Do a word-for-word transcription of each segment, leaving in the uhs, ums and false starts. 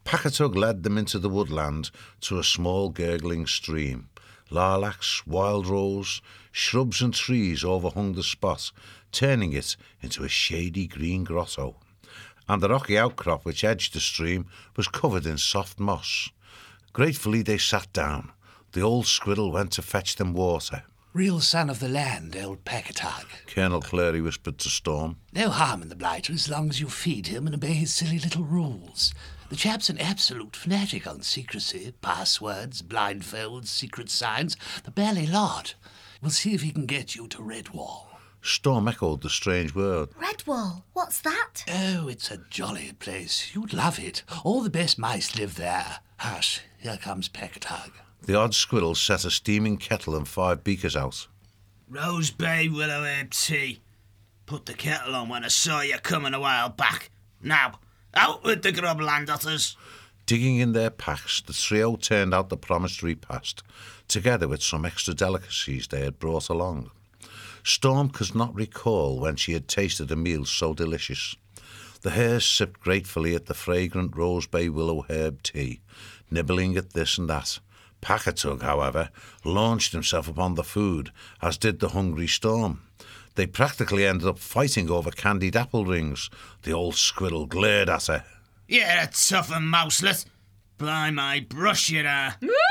Packatug led them into the woodland to a small gurgling stream. Lilacs, wild rose, shrubs and trees overhung the spot, turning it into a shady green grotto. And the rocky outcrop which edged the stream was covered in soft moss. Gratefully they sat down. The old squirrel went to fetch them water. Real son of the land, old Packatug, Colonel Clary whispered to Storm. No harm in the blighter as long as you feed him and obey his silly little rules. The chap's an absolute fanatic on secrecy, passwords, blindfolds, secret signs, the bally lot. We'll see if he can get you to Redwall. Storm echoed the strange word. Redwall? What's that? Oh, it's a jolly place. You'd love it. All the best mice live there. Hush, here comes Packatug. The odd squirrel set a steaming kettle and five beakers out. Rose Bay willow herb tea. Put the kettle on when I saw you coming a while back. Now, out with the grub, land otters. Digging in their packs, the trio turned out the promised repast, together with some extra delicacies they had brought along. Storm could not recall when she had tasted a meal so delicious. The hares sipped gratefully at the fragrant Rose Bay willow herb tea, nibbling at this and that. Packatug, however, launched himself upon the food, as did the hungry Storm. They practically ended up fighting over candied apple rings. The old squirrel glared at her. You're a tough and mouselet. By my brush, you are.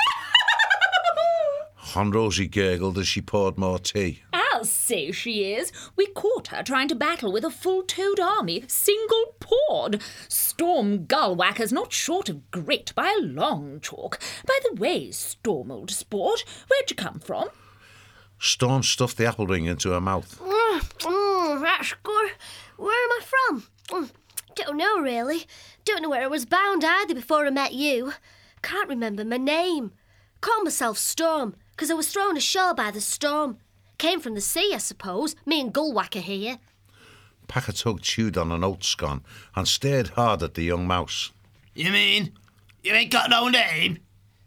Honrosy gurgled as she poured more tea. I'll say she is. We caught her trying to battle with a full-toed army, single-pawed. Storm Gullwhacker's not short of grit by a long chalk. By the way, Storm, old sport, where'd you come from? Storm stuffed the apple ring into her mouth. Mm, mm, that's good. Where am I from? Mm, don't know, really. Don't know where I was bound either before I met you. Can't remember my name. Called myself Storm, because I was thrown ashore by the storm. Came from the sea, I suppose, me and Gullwhacker here. Packatug chewed on an oat scone and stared hard at the young mouse. You mean you ain't got no name?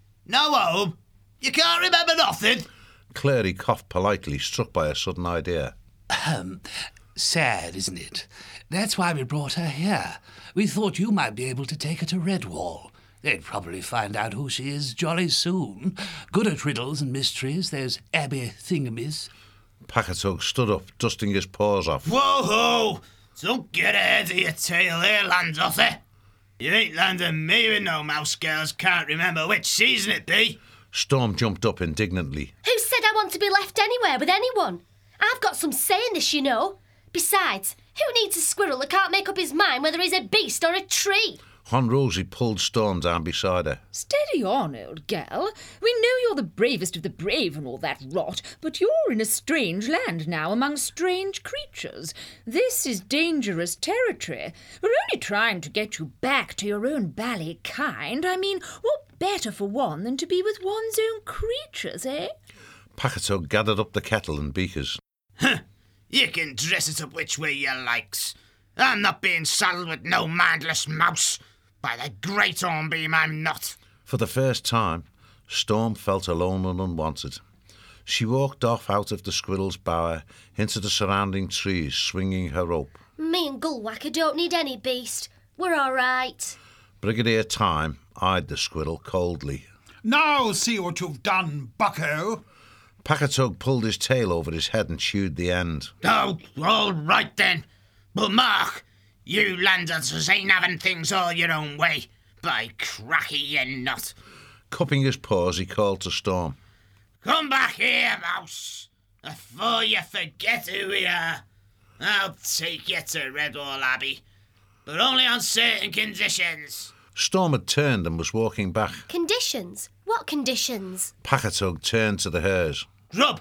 No home? You can't remember nothing? Clary coughed politely, struck by a sudden idea. Um, sad, isn't it? That's why we brought her here. We thought you might be able to take her to Redwall. They'd probably find out who she is jolly soon. Good at riddles and mysteries, there's Abby Thingamies. Packatug stood up, dusting his paws off. Whoa-ho! Don't get ahead of your tail here, Landotter. You ain't landing me with no mouse girls can't remember which season it be. Storm jumped up indignantly. Who said I want to be left anywhere with anyone? I've got some say in this, you know. Besides, who needs a squirrel that can't make up his mind whether he's a beast or a tree? Honrosy pulled Storm down beside her. Steady on, old gal. We know you're the bravest of the brave and all that rot, but you're in a strange land now among strange creatures. This is dangerous territory. We're only trying to get you back to your own bally kind. I mean, what better for one than to be with one's own creatures, eh? Packatug gathered up the kettle and beakers. Huh. You can dress it up which way you likes. I'm not being saddled with no mindless mouse. By the great hornbeam, I'm not. For the first time, Storm felt alone and unwanted. She walked off out of the squirrel's bower into the surrounding trees, swinging her rope. Me and Gullwhacker don't need any beast. We're all right. Brigadier Time eyed the squirrel coldly. Now see what you've done, bucko. Packatug pulled his tail over his head and chewed the end. Oh, all right then. But mark, you landers ain't having things all your own way. By cracky, you're not. Cupping his paws, he called to Storm. Come back here, mouse, before you forget who we are. I'll take you to Redwall Abbey, but only on certain conditions. Storm had turned and was walking back. Conditions? What conditions? Packatug turned to the hares. Grub.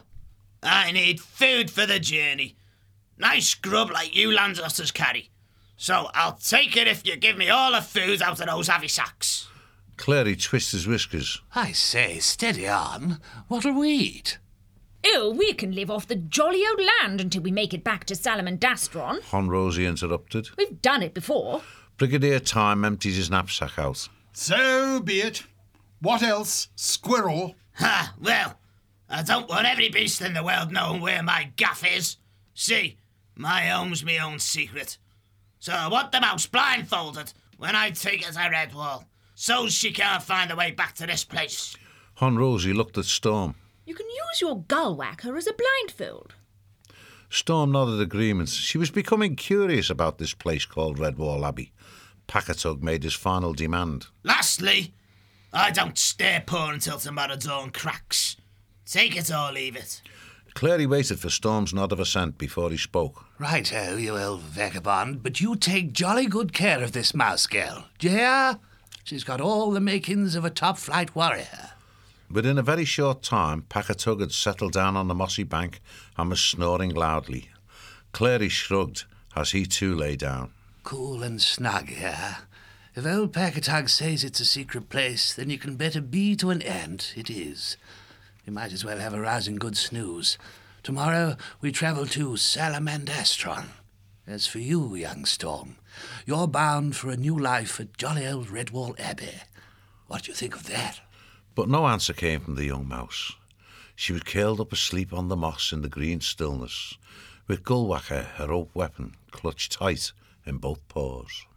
I need food for the journey. Nice grub like you landotters carry. So I'll take it if you give me all the food out of those heavy sacks. Clary twisted his whiskers. I say, steady on. What'll we eat? Oh, we can live off the jolly old land until we make it back to Salamandastron. Honrosy interrupted. We've done it before. Brigadier Time emptied his knapsack out. So be it. What else, squirrel? Ha, well, I don't want every beast in the world knowing where my gaff is. See, my home's me own secret. So I want the mouse blindfolded when I take it to Redwall. so she can't find the way back to this place. Hon Rosie looked at Storm. You can use your gull whacker as a blindfold. Storm nodded agreement. She was becoming curious about this place called Redwall Abbey. Packatug made his final demand. Lastly, I don't stay poor until tomorrow dawn cracks. Take it or leave it. Clary waited for Storm's nod of assent before he spoke. Righto, you old vagabond, but you take jolly good care of this mouse girl. D'ye hear? She's got all the makings of a top-flight warrior. Within a very short time, Packatug had settled down on the mossy bank and was snoring loudly. Clary shrugged as he too lay down. Cool and snug here. If old Packatug says it's a secret place, then you can bet a bee to an ant it is. You might as well have a rousing good snooze. Tomorrow we travel to Salamandastron. As for you, young Storm, you're bound for a new life at jolly old Redwall Abbey. What do you think of that? But no answer came from the young mouse. She was curled up asleep on the moss in the green stillness, with Gullwhacker, her rope weapon, clutched tight in both paws.